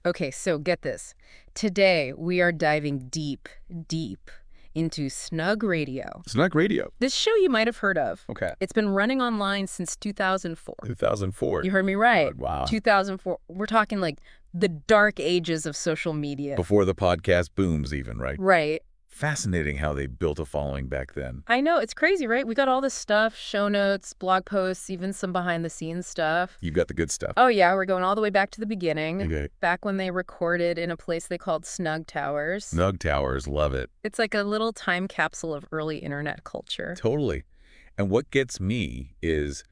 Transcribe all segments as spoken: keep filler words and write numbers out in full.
Okay, so get this. Today, we are diving deep, deep into Snug Radio. Snug Radio. This show you might have heard of. Okay. It's been running online since two thousand four. two thousand four. You heard me right. Wow. two thousand four. We're talking like the dark ages of social media. Before the podcast booms even, right? Right. Fascinating how they built a following back then. I know. It's crazy, right? We got all this stuff, show notes, blog posts, even some behind-the-scenes stuff. You've got the good stuff. Oh, yeah. We're going all the way back to the beginning. Okay. Back when they recorded in a place they called Snug Towers. Snug Towers, love it. It's like a little time capsule of early internet culture. Totally. And what gets me is,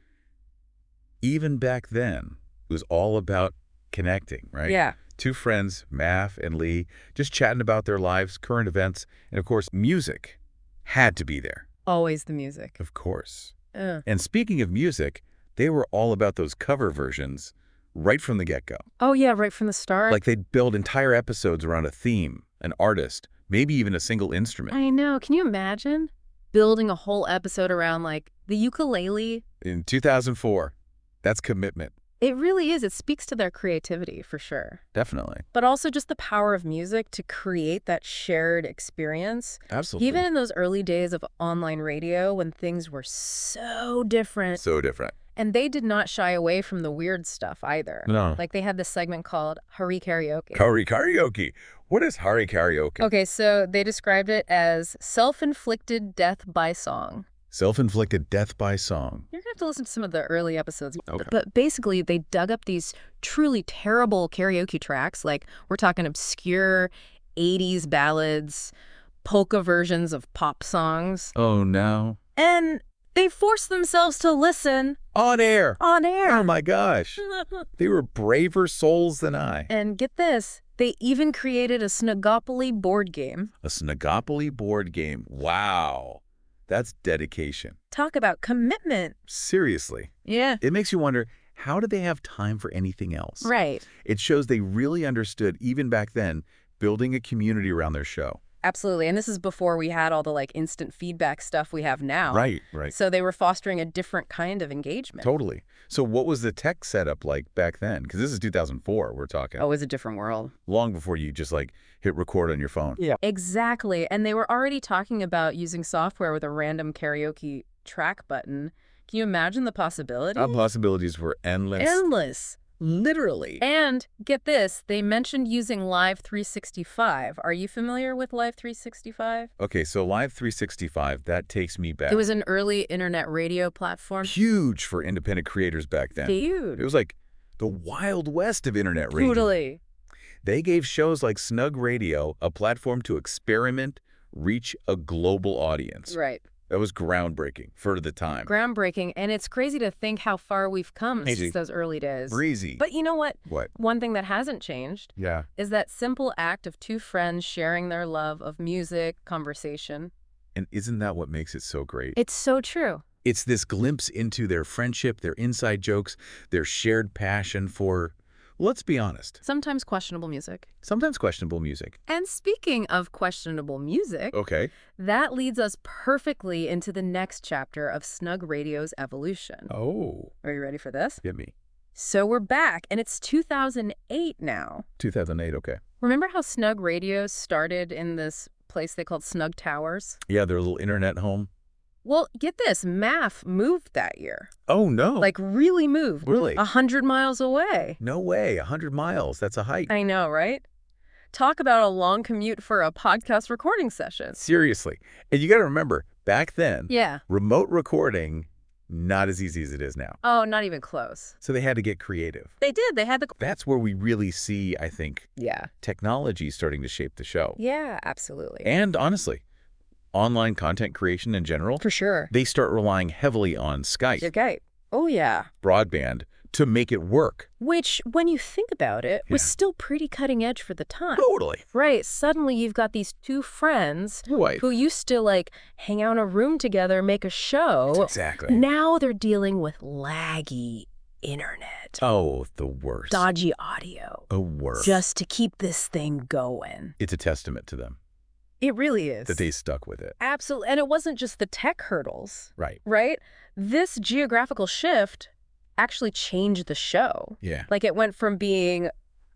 even back then, it was all about connecting, right? Yeah. Two friends, Mav and Lee, just chatting about their lives, current events, and of course, music had to be there. Always the music. Of course. Uh. And speaking of music, they were all about those cover versions right from the get-go. Oh, yeah, right from the start. Like they'd build entire episodes around a theme, an artist, maybe even a single instrument. I know. Can you imagine building a whole episode around, like, the ukulele? In two thousand four, that's commitment. It really is. It speaks to their creativity, for sure. Definitely. But also just the power of music to create that shared experience. Absolutely. Even in those early days of online radio when things were so different. So different. And they did not shy away from the weird stuff either. No. Like they had this segment called Hari Karaoke. Hari Karaoke. What is Hari Karaoke? Okay, so they described it as self-inflicted death by song. Self-inflicted death by song. You're going to have to listen to some of the early episodes. Okay. But basically, they dug up these truly terrible karaoke tracks. Like, we're talking obscure eighties ballads, polka versions of pop songs. Oh, no. And they forced themselves to listen On air. on air. Oh, my gosh. They were braver souls than I. And get this, they even created a Snugopoly board game. A Snugopoly board game. Wow. That's dedication. Talk about commitment. Seriously. Yeah. It makes you wonder, how did they have time for anything else? Right. It shows they really understood, even back then, building a community around their show. Absolutely. And this is before we had all the like instant feedback stuff we have now. Right, right. So they were fostering a different kind of engagement. Totally. So what was the tech setup like back then? Because this is two thousand four, we're talking. Oh, it was a different world. Long before you just like hit record on your phone. Yeah. Exactly. And they were already talking about using software with a random karaoke track button. Can you imagine the possibility? Our possibilities were endless. Endless. Literally. And get this, they mentioned using Live three sixty-five. Are you familiar with Live three sixty-five? Okay, so Live three sixty-five, that takes me back. It was an early internet radio platform. Huge for independent creators back then. Huge. It was like the Wild West of internet radio. Totally. They gave shows like Snug Radio a platform to experiment, reach a global audience. Right. That was groundbreaking for the time. Groundbreaking. And it's crazy to think how far we've come Crazy. since those early days. Breezy. But you know what? What? One thing that hasn't changed Yeah. is that simple act of two friends sharing their love of music, conversation. And isn't that what makes it so great? It's so true. It's this glimpse into their friendship, their inside jokes, their shared passion for, let's be honest, Sometimes questionable music. sometimes questionable music. And speaking of questionable music, Okay. that leads us perfectly into the next chapter of Snug Radio's evolution. Oh. Are you ready for this? Get me. So we're back, and it's two thousand eight now. two thousand eight, okay. Remember how Snug Radio started in this place they called Snug Towers? Yeah, their little internet home. Well, get this, M A F moved that year. Oh, no. Like, really moved. Really? A hundred miles away. No way. A hundred miles. That's a hike. I know, right? Talk about a long commute for a podcast recording session. Seriously. And you got to remember, back then, Yeah. remote recording, not as easy as it is now. Oh, not even close. So they had to get creative. They did. They had the... That's where we really see, I think, Yeah. technology starting to shape the show. Yeah, absolutely. And honestly, online content creation in general, For sure. they start relying heavily on Skype, You're right. Oh, yeah. broadband, to make it work. Which, when you think about it, was Yeah. still pretty cutting edge for the time. Totally. Right. Suddenly you've got these two friends Right. who used to, like, hang out in a room together, make a show. Exactly. Now they're dealing with laggy internet. Oh, the worst. Dodgy audio. The worst. Just to keep this thing going. It's a testament to them It really is. that they stuck with it. Absolutely. And it wasn't just the tech hurdles, Right. right? This geographical shift actually changed the show. Yeah. Like, it went from being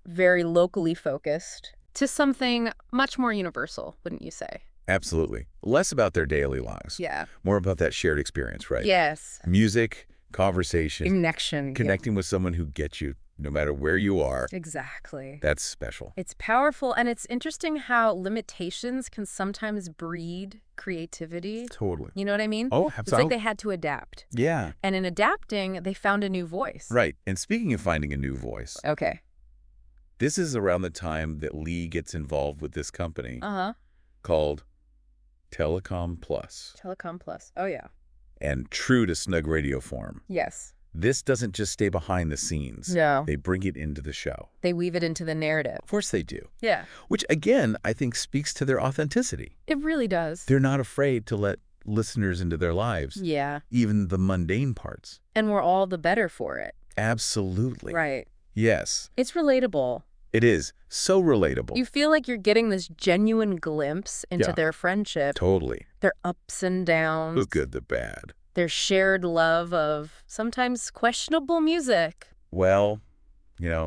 very locally focused, to something much more universal, wouldn't you say? Absolutely. Less about their daily lives. Yeah. More about that shared experience, right? Yes. Music, conversation, Connection. connecting with someone who gets you no matter where you are. Exactly. That's special. It's powerful, and it's interesting how limitations can sometimes breed creativity. Totally. You know what I mean? Oh, It's like they had to adapt. Yeah. And in adapting, they found a new voice. Right. And speaking of finding a new voice, Okay. this is around the time that Lee gets involved with this company Uh-huh. called Telecom Plus. Telecom Plus. Oh, yeah. And true to Snug Radio form, Yes. this doesn't just stay behind the scenes. No. They bring it into the show. They weave it into the narrative. Of course they do. Yeah. Which, again, I think speaks to their authenticity. It really does. They're not afraid to let listeners into their lives, Yeah. even the mundane parts. And we're all the better for it. Absolutely. Right. Yes, It's relatable. it is. So relatable. You feel like you're getting this genuine glimpse into Yeah. their friendship, Totally. their ups and downs, The good, the bad. their shared love of sometimes questionable music. Well, you know,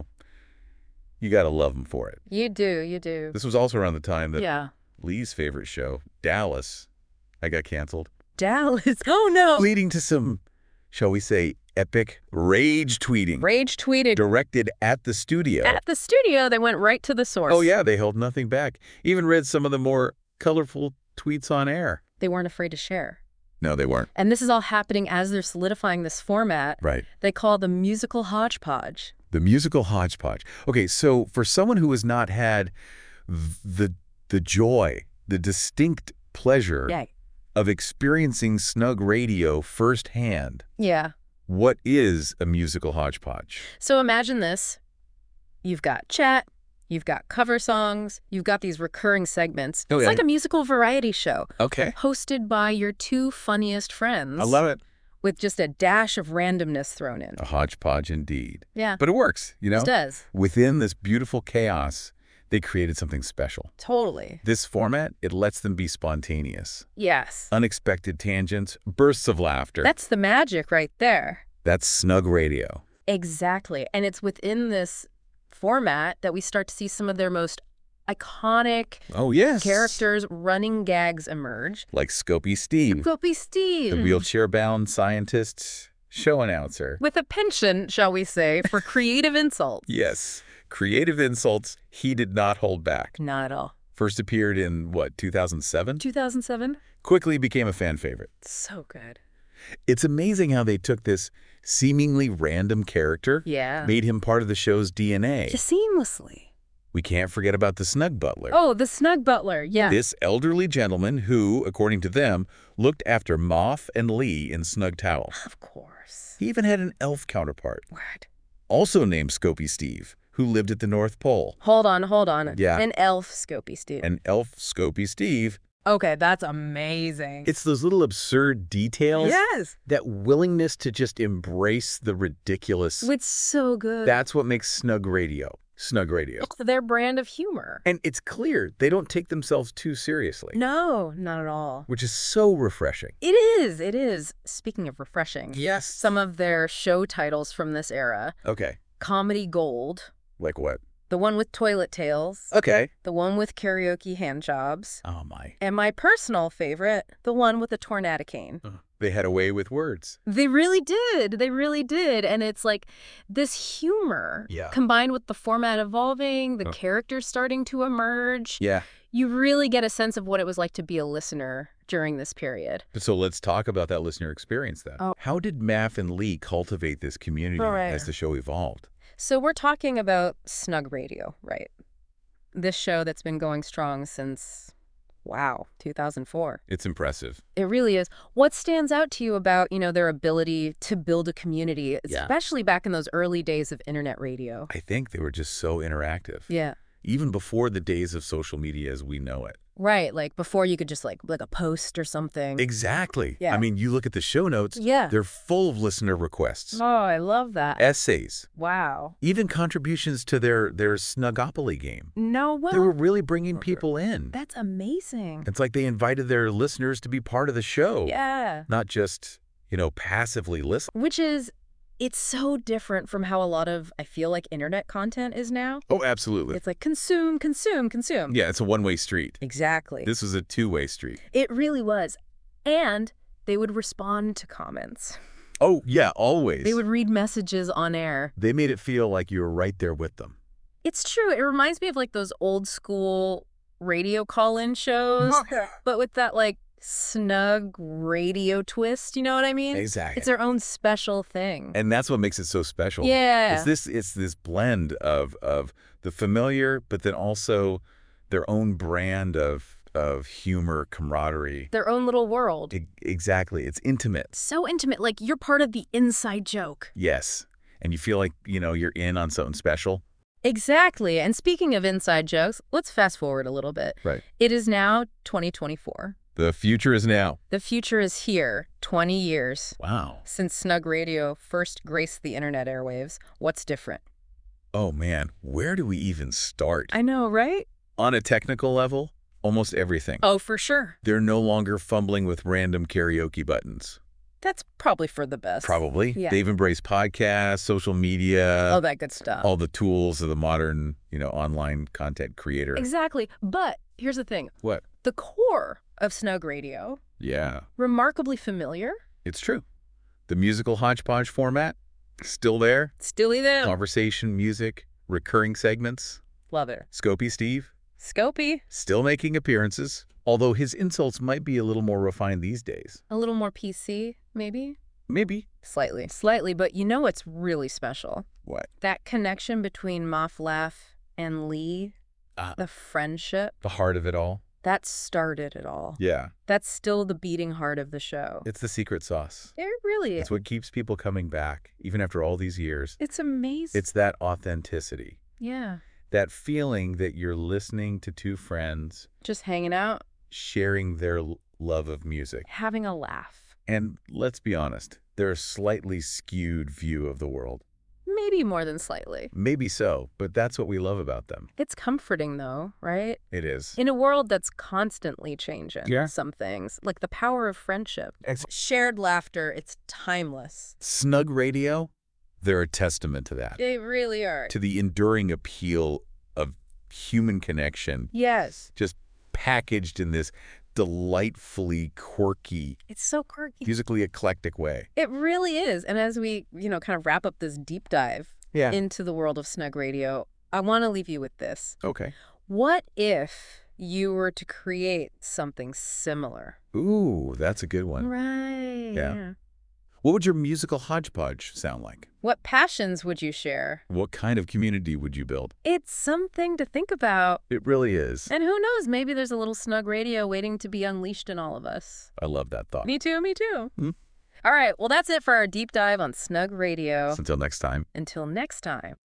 you got to love them for it. You do, you do. This was also around the time that Yeah. Lee's favorite show, Dallas, I got canceled, Dallas. Oh, no. leading to some, shall we say, epic rage tweeting Rage tweeted directed at the studio. at the studio. They went right to the source. Oh, yeah, they held nothing back. Even read some of the more colorful tweets on air. They weren't afraid to share. No, they weren't. And this is all happening as they're solidifying this format Right. they call the musical hodgepodge. The musical hodgepodge. Okay, so for someone who has not had the the joy, the distinct pleasure Yeah. of experiencing Snug Radio firsthand, Yeah. what is a musical hodgepodge? So imagine this. You've got chat, you've got cover songs, you've got these recurring segments. Oh, it's yeah. like a musical variety show Okay. hosted by your two funniest friends I love it. with just a dash of randomness thrown in. A hodgepodge indeed. Yeah. But it works, you know? It does. Within this beautiful chaos, they created something special. Totally. This format, it lets them be spontaneous. Yes. Unexpected tangents, bursts of laughter. That's the magic right there. That's Snug Radio. Exactly. And it's within this format that we start to see some of their most iconic Oh, yes. characters, running gags emerge. Like Scopy Steve, Goopy Steve. the wheelchair-bound scientist show announcer. With a penchant, shall we say, for creative insults. Yes. Creative insults he did not hold back. Not at all. First appeared in, what, two thousand seven? two thousand seven? Quickly became a fan favorite. So good. It's amazing how they took this seemingly random character, Yeah. made him part of the show's D N A. Just seamlessly. We can't forget about the Snug Butler. Oh, the Snug Butler. Yeah. This elderly gentleman who, according to them, looked after Moth and Lee in snug towels. Of course. He even had an elf counterpart, Word. also named Scopy Steve, who lived at the North Pole. Hold on, hold on. Yeah. An elf Scopy Steve. An elf Scopy Steve. Okay, that's amazing. It's those little absurd details, Yes. that willingness to just embrace the ridiculous. It's so good. That's what makes Snug Radio, Snug Radio. It's their brand of humor. And it's clear they don't take themselves too seriously, No, not at all. which is so refreshing. It is. It is. Speaking of refreshing, Yes. some of their show titles from this era: Okay. Comedy Gold, Like what? the one with toilet tales, Okay. the one with karaoke hand jobs, Oh, my. and my personal favorite, the one with the tornado cane. They had a way with words. They really did. They really did. And it's like this humor Yeah. combined with the format evolving, the Huh. characters starting to emerge. Yeah. You really get a sense of what it was like to be a listener during this period. So let's talk about that listener experience then. Oh. How did Maff and Lee cultivate this community All right. as the show evolved? So we're talking about Snug Radio, right? This show that's been going strong since, wow, two thousand four. It's impressive. It really is. What stands out to you about, you know, their ability to build a community, Yeah. especially back in those early days of internet radio? I think they were just so interactive. Yeah. Even before the days of social media as we know it. Right, like before you could just like like a post or something. Exactly. Yeah. I mean, you look at the show notes, Yeah. they're full of listener requests, Oh, I love that. essays, Wow. even contributions to their, their Snugopoly game. No, well, They were really bringing people in. that's amazing. It's like they invited their listeners to be part of the show, Yeah. not just, you know, passively listen. Which is It's so different from how a lot of, I feel like, internet content is now. Oh, absolutely. It's like consume, consume, consume. Yeah, it's a one-way street. Exactly. This was a two-way street. It really was. And they would respond to comments. Oh, yeah, always. They would read messages on air. They made it feel like you were right there with them. It's true. It reminds me of like those old school radio call-in shows, but with that like snug radio twist, you know what I mean? Exactly. It's their own special thing. And that's what makes it so special. Yeah. It's this it's this blend of of the familiar, but then also their own brand of of humor, camaraderie. Their own little world. E- exactly. It's intimate. So intimate, like you're part of the inside joke. Yes. And you feel like, you know, you're in on something special. Exactly. And speaking of inside jokes, let's fast forward a little bit. Right. It is now twenty twenty-four. The future is now. The future is here, twenty years. Wow. Since Snug Radio first graced the internet airwaves. What's different? Oh, man. Where do we even start? I know, right? On a technical level, almost everything. Oh, for sure. They're no longer fumbling with random karaoke buttons. That's probably for the best. Probably. Yeah. They've embraced podcasts, social media. All that good stuff. All the tools of the modern, you know, online content creator. Exactly. But here's the thing. What? The core of Snug Radio, Yeah, remarkably familiar. it's true. The musical hodgepodge format, still there. Still there. Conversation, music, recurring segments. Love it. Scopey Steve, Scopey. still making appearances, although his insults might be a little more refined these days. A little more P C, maybe? Maybe. Slightly. Slightly, but you know what's really special? What? That connection between Moff Laugh and Lee, Uh, the friendship, the heart of it all. that started it all. Yeah, That's still the beating heart of the show. it's the secret sauce. It really is. It's what keeps people coming back, even after all these years. It's amazing. It's that authenticity. Yeah. That feeling that you're listening to two friends Just hanging out, sharing their l- love of music. having a laugh. And let's be honest, they're a slightly skewed view of the world. Maybe more than slightly. Maybe so, but that's what we love about them. It's comforting, though, right? It is. In a world that's constantly changing Yeah. some things, like the power of friendship. Ex- Shared laughter, it's timeless. Snug Radio, they're a testament to that. They really are. To the enduring appeal of human connection, Yes. just packaged in this delightfully quirky, It's so quirky. musically eclectic way. It really is. And as we, you know, kind of wrap up this deep dive Yeah. into the world of Snug Radio, I want to leave you with this. Okay. What if you were to create something similar? Ooh, that's a good one. Right. Yeah. What would your musical hodgepodge sound like? What passions would you share? What kind of community would you build? It's something to think about. It really is. And who knows, maybe there's a little Snug Radio waiting to be unleashed in all of us. I love that thought. Me too, me too. Hmm. All right, well, that's it for our deep dive on Snug Radio. Until next time. Until next time.